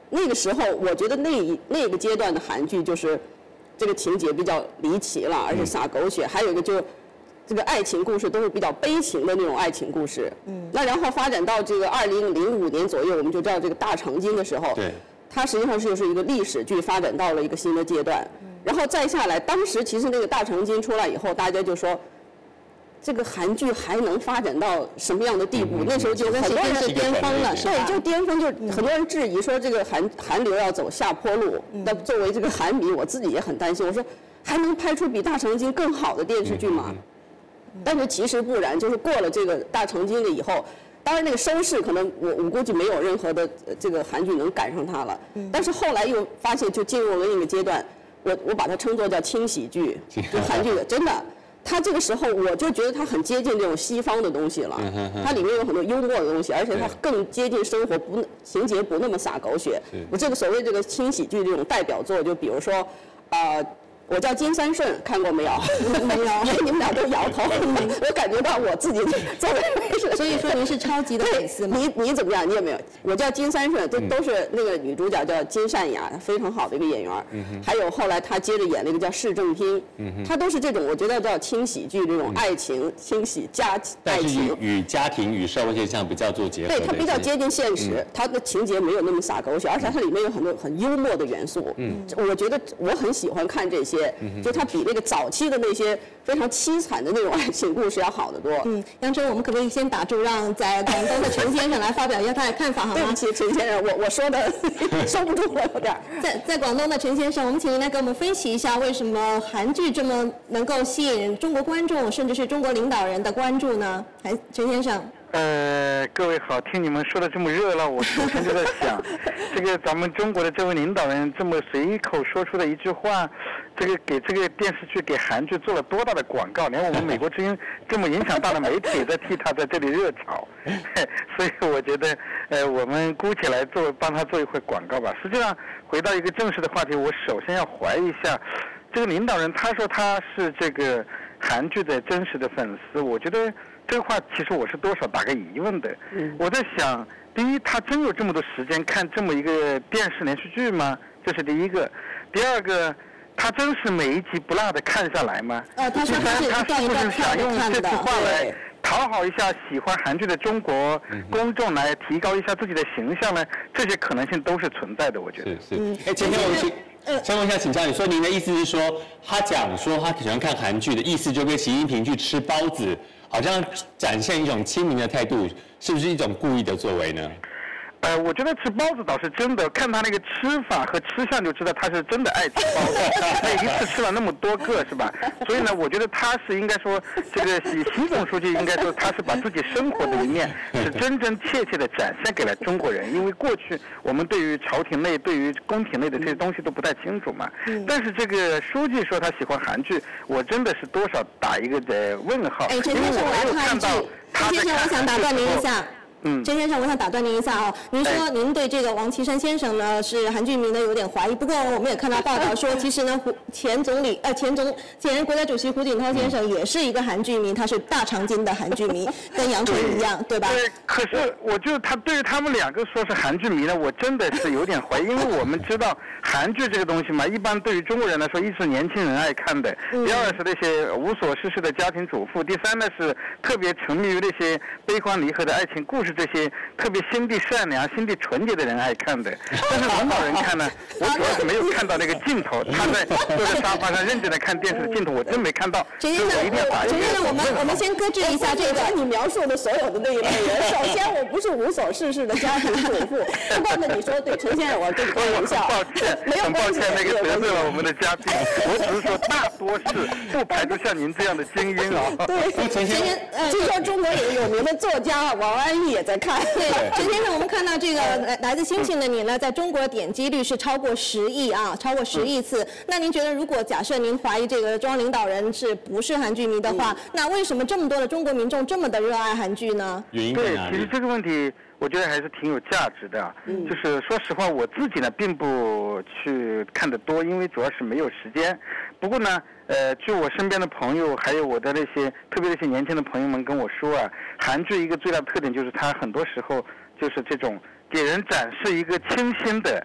那个时候我觉得那个阶段的韩剧就是这个情节比较离奇了，而且撒狗血，还有一个就这个爱情故事都是比较悲情的那种爱情故事。那然后发展到这个2005年左右，我们就知道这个大长今的时候，对，它实际上就是一个历史剧发展到了一个新的阶段。然后再下来，当时其实那个大长今出来以后，大家就说，这个韩剧还能发展到什么样的地步？那时候就很多人是巅峰了，对，就巅峰，就很多人质疑说这个韩流要走下坡路。那作为这个韩迷，我自己也很担心，我说还能拍出比大长今更好的电视剧吗？但是其实不然，就是过了这个大长今了以后，当然那个收视可能我估计没有任何的这个韩剧能赶上它了。但是后来又发现就进入了那个阶段，我把它称作叫轻喜剧，就韩剧的真的。它这个时候我就觉得它很接近这种西方的东西了，它里面有很多幽默的东西，而且它更接近生活，情节不那么撒狗血。我这个所谓这个轻喜剧这种代表作，就比如说，我叫金三顺，看过没有？没有，你们俩都摇头。我感觉到我自己作为，
所以说您是超级的粉丝吗？
你怎么样？你有没有？我叫金三顺，这都是那个女主角叫金善雅，非常好的一个演员。还有后来她接着演了一个叫释正拼，她都是这种我觉得叫轻喜剧，这种爱情轻喜加爱情，
与家庭与社会现象比较做结合。
对，它比较接近现实，它的情节没有那么撒狗血，而且它里面有很多很幽默的元素。我觉得我很喜欢看这些。就它比那个早期的那些非常凄惨的那种爱情故事要好得多。
杨晨，我们可不可以先打住，让在广东的陈先生来发表一下他的看法，好吗？
对不起，陈先生，我说的收不住，我有点。
在广东的陈先生，我们请您来给我们分析一下，为什么韩剧这么能够吸引中国观众，甚至是中国领导人的关注呢？陈先生。
各位好，听你们说的这么热闹，我首先就在想，这个咱们中国的这位领导人这么随口说出的一句话，这个给这个电视剧给韩剧做了多大的广告，连我们美国之音这么影响大的媒体也在替他在这里热炒，所以我觉得我们姑且来帮他做一回广告吧。实际上回到一个正式的话题，我首先要怀疑一下这个领导人，他说他是这个韩剧的真实的粉丝，我觉得这个话其实我是多少打个疑问的。我在想，第一，他真有这么多时间看这么一个电视连续剧吗？这是第一个。第二个，他真是每一集不落的看下来吗？
他
第三，他是不是想用这句话来讨好一下喜欢韩剧的中国公众，来提高一下自己的形象呢？这些可能性都是存在的，我觉得。
是。今天我先问一下，请教你说，您的意思是说，他讲说他喜欢看韩剧的意思，就跟习近平去吃包子，好像展现一种亲民的态度，是不是一种故意的作为呢？
我觉得吃包子倒是真的，看他那个吃法和吃相就知道他是真的爱吃包子，那一次吃了那么多个是吧？所以呢，我觉得他是应该说，这个习总书记应该说他是把自己生活的一面是真真切切的展现给了中国人，因为过去我们对于朝廷内、对于宫廷内的这些东西都不太清楚嘛。但是这个书记说他喜欢韩剧，我真的是多少打一个的问号，因为我没有看到他在看。
陈先生，我想打断您一下。陈先生，我想打断您一下啊。您说您对这个王岐山先生呢是韩剧迷呢有点怀疑，不过我们也看到报道说，其实呢前国家主席胡锦涛先生也是一个韩剧迷，他是大长今的韩剧迷，跟杨晨一样，对吧？
对。可是我就他对于他们两个说是韩剧迷呢，我真的是有点怀疑，因为我们知道韩剧这个东西嘛，一般对于中国人来说，一是年轻人爱看的，第二是那些无所事事的家庭主妇，第三呢是特别沉迷于那些悲欢离合的爱情故事。这些特别心地善良、心地纯洁的人爱看的，但是领导人看呢，我主要是没有看到那个镜头，他在坐在沙发上认真的看电视的镜头，我真没看到。
陈先生，我们先搁置一下这个
你描述的所有的那个内容。首先，我不是无所事事的家庭主妇。不过呢，你说对陈先生，我对你开玩笑。
抱歉，很抱歉，那个得罪了我们的嘉宾。我只是说大多是不排除像您这样的精英啊。
对，陈先生，据说中国有名的作家王安忆也在看。
对，陈先生，我们看到这个来自星星的你呢，在中国点击率是超过10亿啊，超过10亿次。那您觉得，如果假设您怀疑这个中央领导人不是韩剧迷的话，那为什么这么多的中国民众这么的热爱韩剧呢？
对，其实这个问题我觉得还是挺有价值的。就是说实话，我自己呢并不去看得多，因为主要是没有时间。不过呢，据我身边的朋友，还有我的那些特别那些年轻的朋友们跟我说啊，韩剧一个最大的特点就是它很多时候就是这种给人展示一个清新的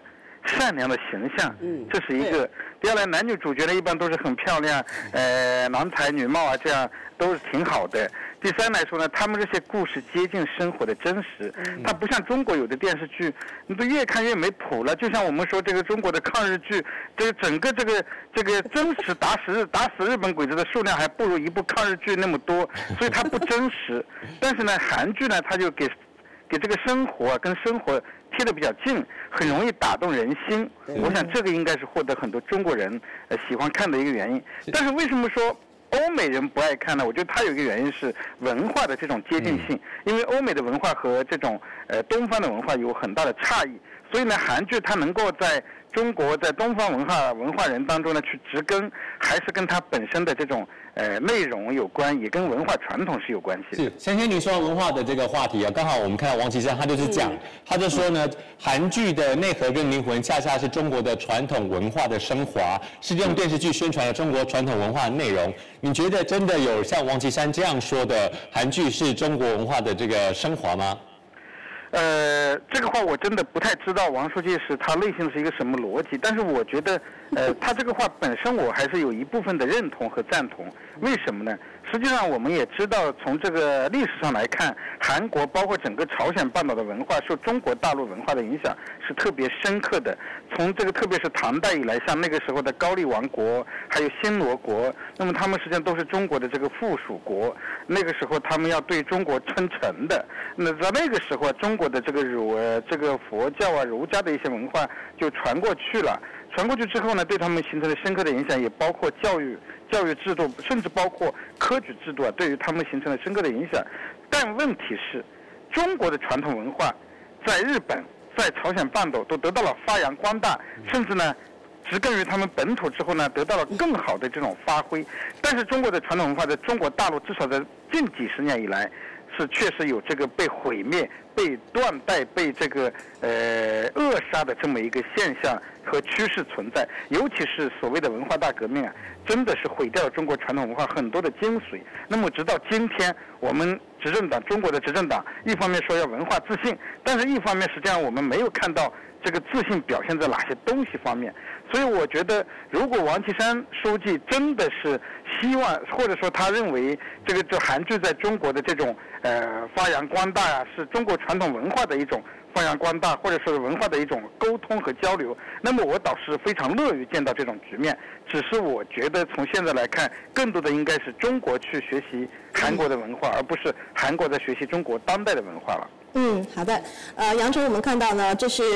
善良的形象，这是一个。第二呢，男女主角呢一般都是很漂亮，郎才女貌啊，这样都是挺好的。第三来说呢，他们这些故事接近生活的真实，它不像中国有的电视剧，你都越看越没谱了。就像我们说这个中国的抗日剧，这个整个这个真实打死日本鬼子的数量还不如一部抗日剧那么多，所以它不真实。但是呢，韩剧呢，它就给这个生活跟生活贴得比较近，很容易打动人心。我想这个应该是获得很多中国人喜欢看的一个原因。但是为什么说欧美人不爱看呢？我觉得它有一个原因是文化的这种接近性，因为欧美的文化和这种东方的文化有很大的差异，所以呢，韩剧它能够在中国在东方文化人当中呢去植根，还是跟它本身的这种内容有关，也跟文化传统是有关系的。
是，先生您说文化的这个话题啊，刚好我们看到王岐山他就是讲，他就说呢，韩剧的内核跟灵魂恰恰是中国的传统文化的升华，是用电视剧宣传了中国传统文化的内容。你觉得真的有像王岐山这样说的，韩剧是中国文化的这个升华吗？
这个话我真的不太知道王书记是他内心是一个什么逻辑，但是我觉得，他这个话本身我还是有一部分的认同和赞同。为什么呢？实际上我们也知道，从这个历史上来看，韩国包括整个朝鲜半岛的文化受中国大陆文化的影响是特别深刻的。从这个特别是唐代以来，像那个时候的高丽王国，还有新罗国，那么他们实际上都是中国的这个附属国。那个时候他们要对中国称臣的。那在那个时候，中国的这个佛教啊、儒家的一些文化就传过去了。传过去之后呢，对他们形成了深刻的影响，也包括教育制度，甚至包括科举制度啊，对于他们形成了深刻的影响。但问题是，中国的传统文化在日本、在朝鲜半岛都得到了发扬光大，甚至呢，植根于他们本土之后呢，得到了更好的这种发挥。但是中国的传统文化在中国大陆至少在近几十年以来，是确实有这个被毁灭、被断代、被这个扼杀的这么一个现象和趋势存在。尤其是所谓的文化大革命啊，真的是毁掉了中国传统文化很多的精髓。那么直到今天，我们执政党，中国的执政党，一方面说要文化自信，但是一方面实际上我们没有看到这个自信表现在哪些东西方面。所以我觉得，如果王岐山书记真的是希望，或者说他认为这韩剧在中国的这种发扬光大啊，是中国传统文化的一种发扬光大，或者说是文化的一种沟通和交流，那么我倒是非常乐于见到这种局面。只是我觉得从现在来看，更多的应该是中国去学习韩国的文化，而不是韩国在学习中国当代的文化了。
好的。杨晨，我们看到呢，这是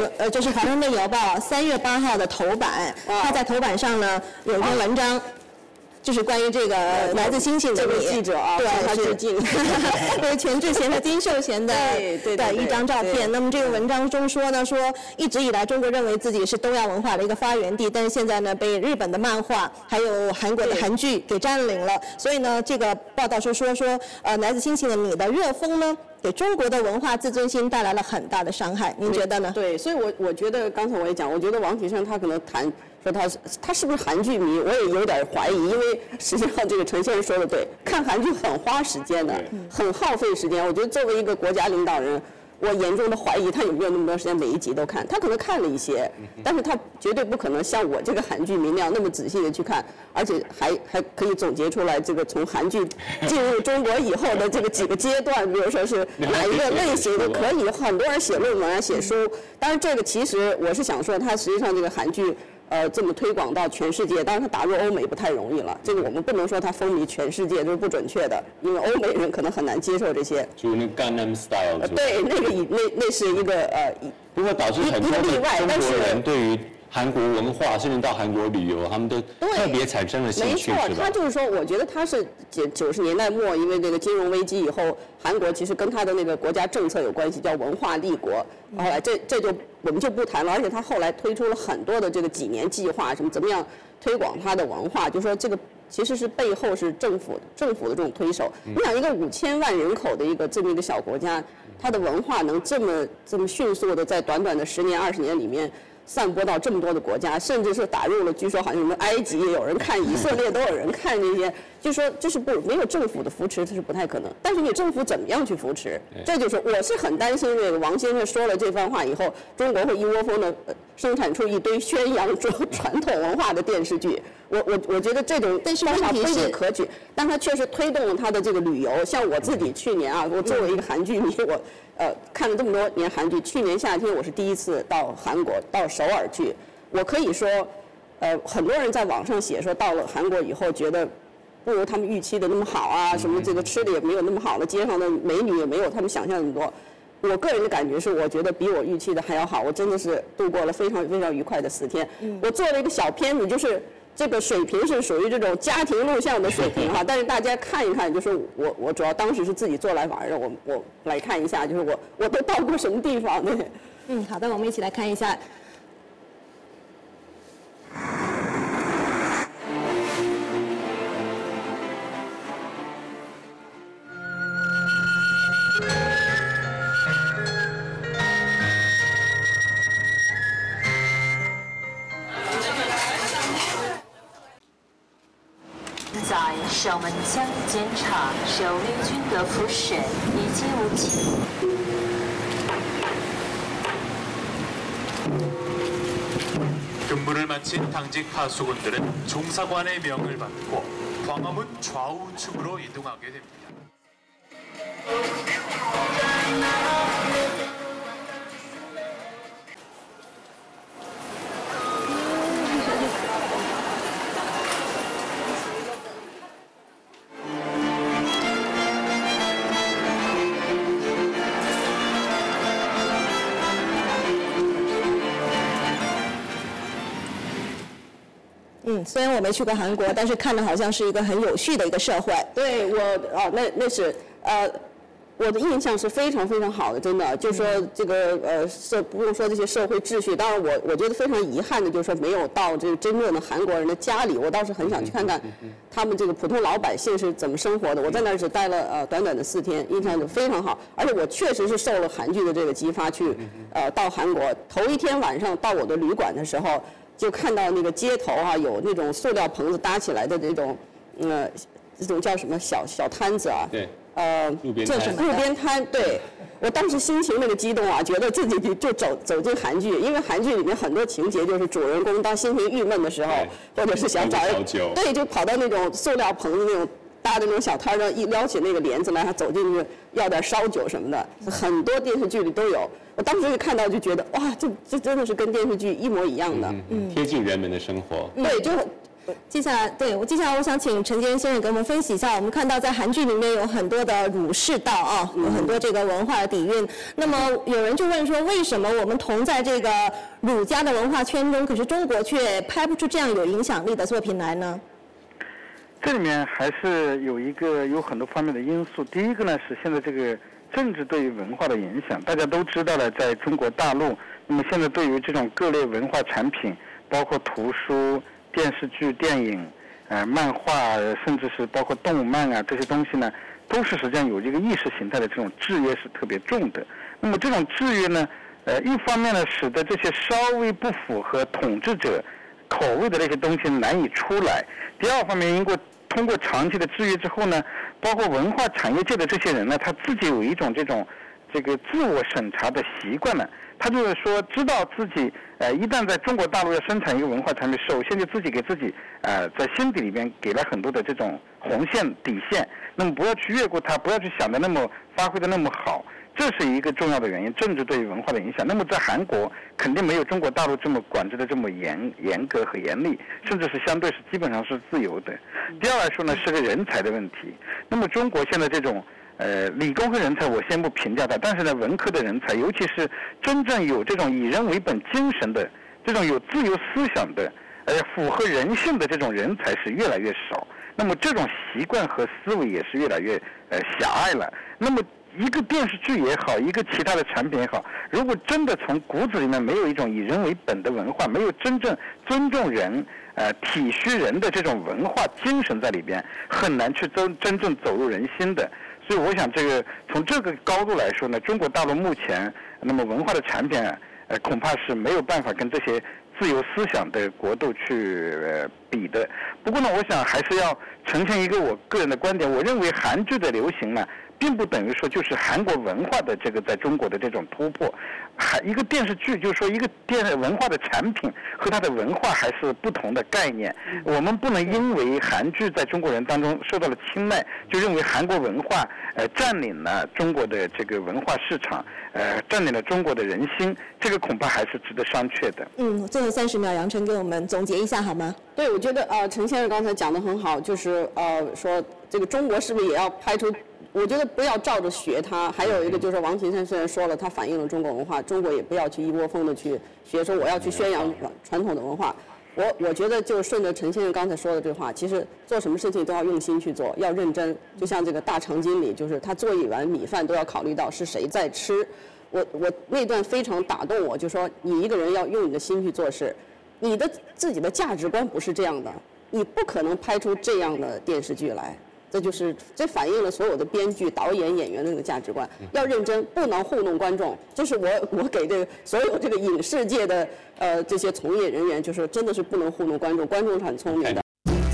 《华盛顿邮报》3月8号的头版，它在头版上呢有一篇文章。就是关于这个来自星星的你，
记者啊，
对，
他致敬，
对全智贤和金秀贤的一张照片。那么这个文章中说呢，说一直以来中国认为自己是东亚文化的一个发源地，但是现在呢被日本的漫画还有韩国的韩剧给占领了。所以呢，这个报道说来自星星的你的热风呢，给中国的文化自尊心带来了很大的伤害。您觉得呢？
对，所以我觉得刚才我也讲，我觉得王岐山他可能说他是不是韩剧迷，我也有点怀疑，因为实际上这个陈先生说的对，看韩剧很花时间的，很耗费时间。我觉得作为一个国家领导人，我严重的怀疑他有没有那么多时间每一集都看。他可能看了一些，但是他绝对不可能像我这个韩剧迷那样那么仔细的去看，而且还可以总结出来这个从韩剧进入中国以后的这个几个阶段，比如说是哪一个类型的可以，很多人写论文啊、写书。当然这个其实我是想说，他实际上这个韩剧。这么推广到全世界，当然它打入欧美不太容易了。这个我们不能说它风靡全世界，这是不准确的，因为欧美人可能很难接受这些。
就那 Gangnam Style。
对，那是一个
不过导致很多的中国人对于韩国文化，甚至到韩国旅游，他们都特别产生了兴趣。
没错，他就是说，我觉得他是90年代末，因为这个金融危机以后，韩国其实跟他的那个国家政策有关系，叫文化立国。后来这就我们就不谈了，而且他后来推出了很多的这个几年计划，怎么样推广他的文化，就说这个其实是背后是政府的这种推手。你想，一个5000万人口的这么一个小国家，它的文化能这么迅速的在短短的10年20年里面散播到这么多的国家，甚至是打入了，据说好像什么埃及也有人看，以色列都有人看这些，就说这是没有政府的扶持，这是不太可能。但是你政府怎么样去扶持？这就是我是很担心这个王先生说了这番话以后，中国会一窝蜂的生产出一堆宣扬传统文化的电视剧。我觉得这种方法非常可取，但它确实推动了它的这个旅游。像我自己去年啊，我作为一个韩剧迷，我看了这么多年韩剧，去年夏天我是第一次到韩国，到首尔去。我可以说，很多人在网上写说，到了韩国以后觉得不如他们预期的那么好啊，什么这个吃的也没有那么好了，街上的美女也没有他们想象的那么多。我个人的感觉是，我觉得比我预期的还要好。我真的是度过了非常非常愉快的4天。我做了一个小片子，就是这个水平是属于这种家庭录像的水平哈，但是大家看一看，就是我主要当时是自己做来玩的，我来看一下，就是我都到过什么地方呢？
好的，我们一起来看一下。
在校门将检查守卫军的复审以及武器。
근무를 마친 당직 하수군들은 종사관의 명을 받고 광화문 좌우측으로 이동하게 됩니다.
虽然我没去过韩国，但是看着好像是一个很有序的一个社会。
对那是我的印象是非常非常好的，真的，就是说这个不用说这些社会秩序，当然我觉得非常遗憾的就是说没有到这个真正的韩国人的家里，我倒是很想去看看他们这个普通老百姓是怎么生活的。我在那儿只待了短短的4天，印象就非常好，而且我确实是受了韩剧的这个激发去到韩国。头一天晚上到我的旅馆的时候，就看到那个街头啊有那种塑料棚子搭起来的这种这种叫什么小摊子啊。对。路边摊，对，我当时心情那个激动啊，觉得自己就走进韩剧，因为韩剧里面很多情节就是主人公当心情郁闷的时候，或者是想找人，对，就跑到那种塑料棚子那种搭的那种小摊上，一撩起那个帘子来，他走进去要点烧酒什么的，很多电视剧里都有。我当时一看到就觉得哇，这真的是跟电视剧一模一样的，
贴近人们的生活。
对，就。
接下来我想请陈坚先生给我们分析一下，我们看到在韩剧里面有很多的儒释道啊，有很多这个文化的底蕴。那么有人就问说，为什么我们同在这个儒家的文化圈中，可是中国却拍不出这样有影响力的作品来呢？
这里面还是有很多方面的因素。第一个呢是现在这个政治对于文化的影响，大家都知道了，在中国大陆，那么现在对于这种各类文化产品，包括图书、电视剧、电影、漫画，甚至是包括动漫啊这些东西呢，都是实际上有这个意识形态的这种制约是特别重的。那么这种制约呢，一方面呢，使得这些稍微不符合统治者口味的那些东西难以出来；第二方面，通过长期的制约之后呢，包括文化产业界的这些人呢，他自己有一种这个自我审查的习惯呢。他就是说，知道自己一旦在中国大陆要生产一个文化产品，首先就自己给自己在心底里边给了很多的这种红线底线，那么不要去越过它，不要去想的那么发挥的那么好，这是一个重要的原因，政治对于文化的影响。那么在韩国肯定没有中国大陆这么管制的这么严格和严厉，甚至是相对是基本上是自由的。第二来说呢，是个人才的问题。那么中国现在这种理工科人才我先不评价他，但是呢，文科的人才，尤其是真正有这种以人为本精神的、这种有自由思想的、符合人性的这种人才是越来越少。那么这种习惯和思维也是越来越狭隘了。那么一个电视剧也好，一个其他的产品也好，如果真的从骨子里面没有一种以人为本的文化，没有真正尊重人、体恤人的这种文化精神在里边，很难去真正走入人心的。所以我想，从这个高度来说呢，中国大陆目前那么文化的产品恐怕是没有办法跟这些自由思想的国度去比的。不过呢，我想还是要呈现一个我个人的观点，我认为韩剧的流行呢，并不等于说就是韩国文化的这个在中国的这种突破。一个电视剧就是说一个文化的产品和它的文化还是不同的概念。我们不能因为韩剧在中国人当中受到了青睐，就认为韩国文化占领了中国的这个文化市场，占领了中国的人心，这个恐怕还是值得商榷的。
最后30秒，杨晨给我们总结一下好吗？
对，我觉得陈先生刚才讲得很好，就是说这个中国是不是也要拍出？我觉得不要照着学他。还有一个就是王岐山虽然说了，他反映了中国文化，中国也不要去一窝蜂的去学，说我要去宣扬传统的文化。我觉得就顺着陈先生刚才说的这话，其实做什么事情都要用心去做，要认真。就像这个大长今里，就是他做一碗米饭都要考虑到是谁在吃。我那段非常打动我，就说你一个人要用你的心去做事，你的自己的价值观不是这样的，你不可能拍出这样的电视剧来。这反映了所有的编剧、导演、演员的那个价值观，要认真，不能糊弄观众。这是我给这个所有这个影视界的这些从业人员，就是真的是不能糊弄观众，观众是很聪明的。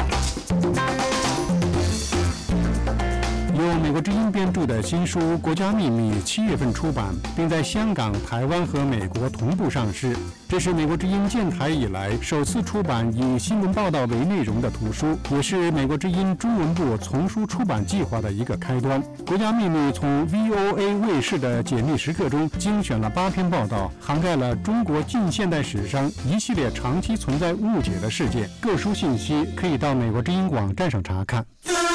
由美国之音编著的新书《国家秘密》7月份出版，并在香港、台湾和美国同步上市。这是美国之音建台以来首次出版以新闻报道为内容的图书，也是美国之音中文部丛书出版计划的一个开端。《国家秘密》从 VOA 卫视的解密时刻中精选了8篇报道，涵盖了中国近现代史上一系列长期存在误解的事件。各书信息可以到美国之音网站上查看。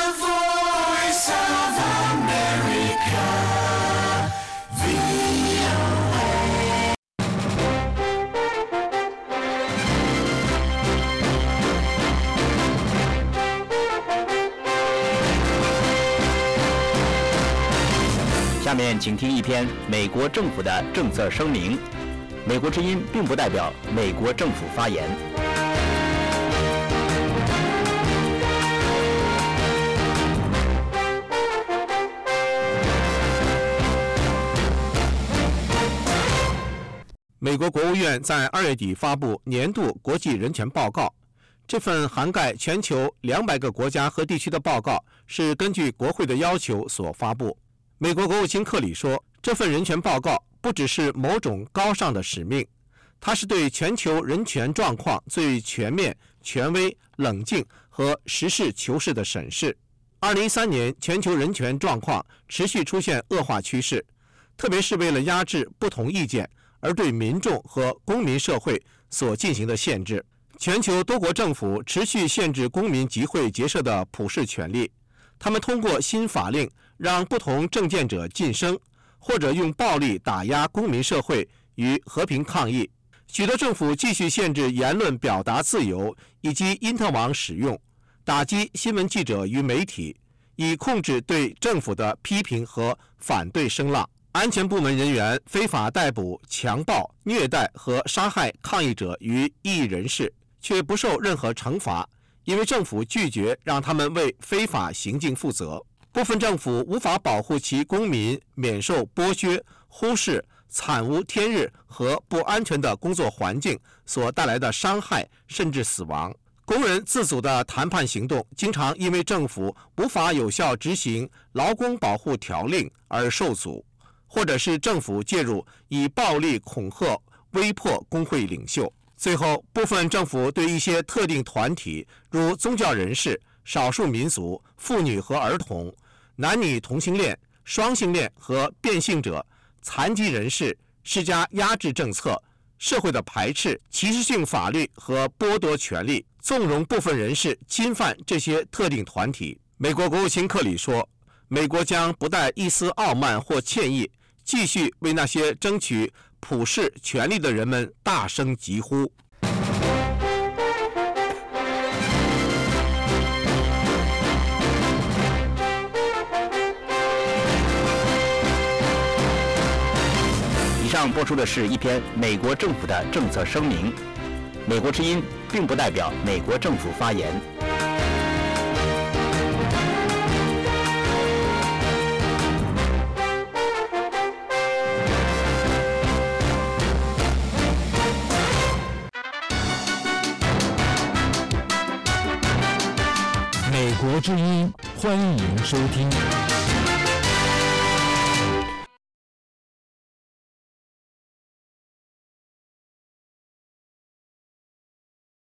下面请听一篇美国政府的政策声明。美国之音并不代表美国政府发言。
美国国务院在2月底发布年度国际人权报告。这份涵盖全球200个国家和地区的报告是根据国会的要求所发布。美国国务卿克里说，这份人权报告不只是某种高尚的使命，它是对全球人权状况最全面、权威、冷静和实事求是的审视。2013年全球人权状况持续出现恶化趋势，特别是为了压制不同意见而对民众和公民社会所进行的限制。全球多国政府持续限制公民集会结社的普世权利，他们通过新法令让不同政见者晋升，或者用暴力打压公民社会与和平抗议。许多政府继续限制言论表达自由以及因特网使用，打击新闻记者与媒体，以控制对政府的批评和反对声浪。安全部门人员非法逮捕、强暴、虐待和杀害抗议者与异议人士，却不受任何惩罚，因为政府拒绝让他们为非法行径负责。部分政府无法保护其公民免受剥削、忽视、惨无天日和不安全的工作环境所带来的伤害甚至死亡。工人自主的谈判行动经常因为政府无法有效执行劳工保护条令而受阻，或者是政府介入以暴力恐吓威迫工会领袖。最后，部分政府对一些特定团体，如宗教人士、少数民族、妇女和儿童、男女同性恋、双性恋和变性者、残疾人士施加压制政策、社会的排斥、歧视性法律和剥夺权利，纵容部分人士侵犯这些特定团体。美国国务卿克里说，美国将不带一丝傲慢或歉意，继续为那些争取普世权利的人们大声疾呼。
上播出的是一篇美国政府的政策声明，美国之音并不代表美国政府发言。
美国之音，欢迎收听。